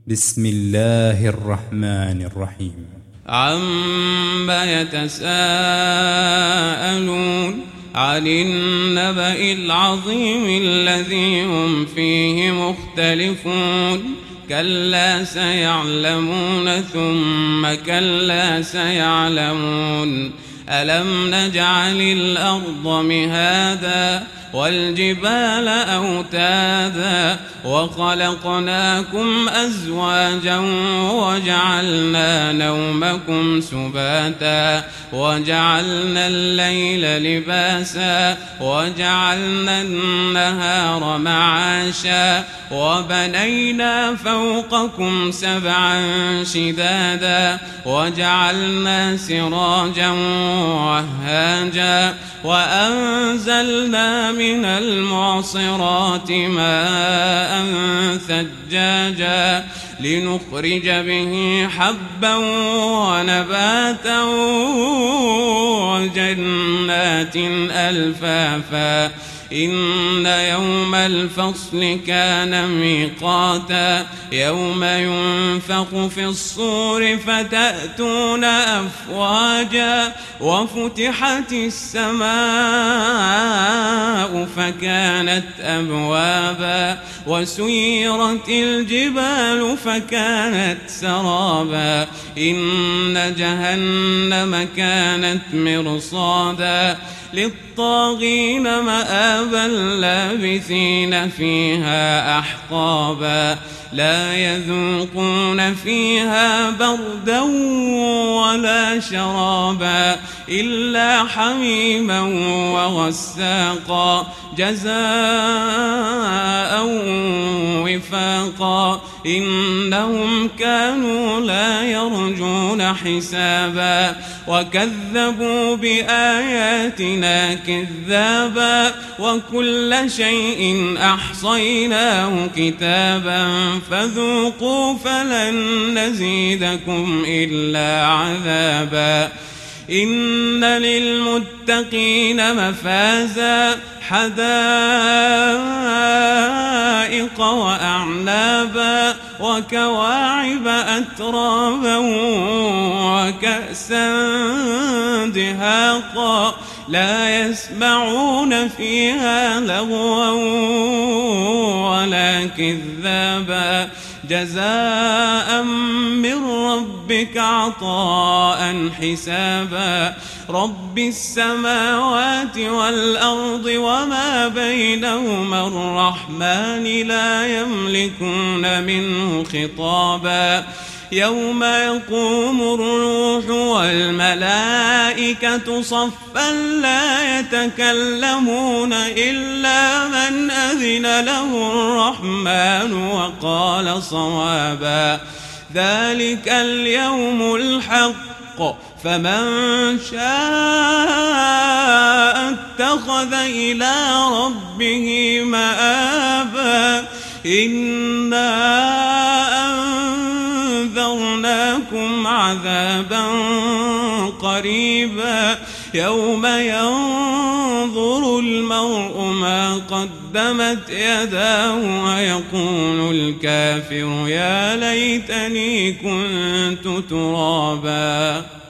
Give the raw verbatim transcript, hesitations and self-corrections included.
بسم الله الرحمن الرحيم. عما يتساءلون عن النبأ العظيم الذي هم فيه مختلفون كلا سيعلمون ثم كلا سيعلمون ألم نجعل الأرض مهادا والجبال أوتادا وخلقناكم أزواجا وجعلنا نومكم سباتا وجعلنا الليل لباسا وجعلنا النهار معاشا وبنينا فوقكم سبعا شدادا وجعلنا سراجا وهاجا وأنزلنا من المعصرات ماء ثجاجا لنخرج به حبا ونباتا وجنات ألفافا إن يوم الفصل كان ميقاتا يوم ينفخ في الصور فتأتون أفواجا وفتحت السماء فكانت أبوابا وسيرت الجبال فكانت سرابا إن جهنم كانت مرصادا للطاغين مآبا لابثين فيها أحقابا لا يذوقون فيها بردا ولا شرابا إلا حميما وغساقا جزاء وفاقا إنهم كانوا لا يرجون حسابا وكذبوا بآياتنا كذابا وكل شيء أحصيناه كتابا فذوقوا فلن نزيدكم إلا عذابا إن للمتقين مفازا حدائق وأعنابا وكواعب أترابا وكأسا دهاقا لا يسمعون فيها لغوا ولا كذابا جزاء من ربك عطاء حسابا رب السماوات والأرض وما بينهما الرحمن لا يملكون منه خطابا يوم يقوم الروح والملائكة صفا لا يتكلمون إلا من أذن له الرحمن وقال صوابا ذلك اليوم الحق فمن شاء اتخذ إلى ربه مآبا إنا أنذرناكم عذابا قريبا يوم ينظر المرء ما قدمت يداه ويقول الكافر يا ليتني كنت ترابا.